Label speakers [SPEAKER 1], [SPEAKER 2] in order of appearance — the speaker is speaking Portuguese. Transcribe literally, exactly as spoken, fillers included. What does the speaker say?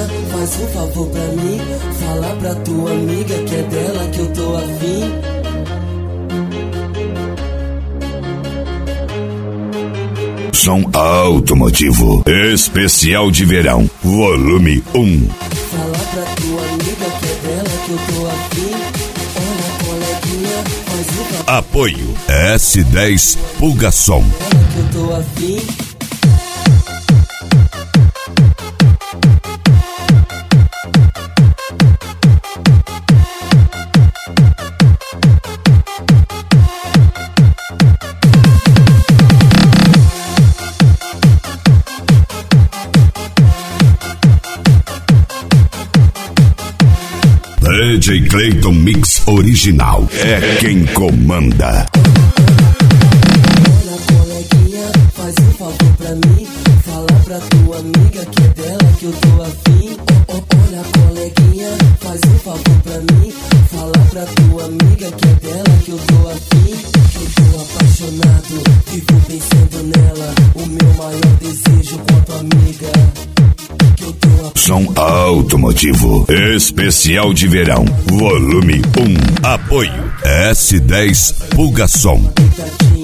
[SPEAKER 1] faz um favor pra mim. Fala pra tua amiga que é dela que eu tô afim.
[SPEAKER 2] Som automotivo, especial de verão, volume um.
[SPEAKER 1] Fala pra tua amiga que é dela que eu tô afim. Olha, coleguinha, faz um favor.
[SPEAKER 2] Apoio S dez Pulgação.
[SPEAKER 1] Dela que eu tô afim.
[SPEAKER 2] D J Clayton Mix Original é quem comanda.
[SPEAKER 1] Olha, coleguinha, faz um favor pra mim. Fala pra tua amiga que é dela que eu tô afim. Oh, oh, olha, coleguinha, faz um favor pra mim. Fala pra tua amiga que é dela que eu tô afim. Que eu tô apaixonado, vivo pensando nela. O meu maior desejo com a tua amiga.
[SPEAKER 2] Som automotivo, especial de verão, volume um. Apoio S dez Pulgação.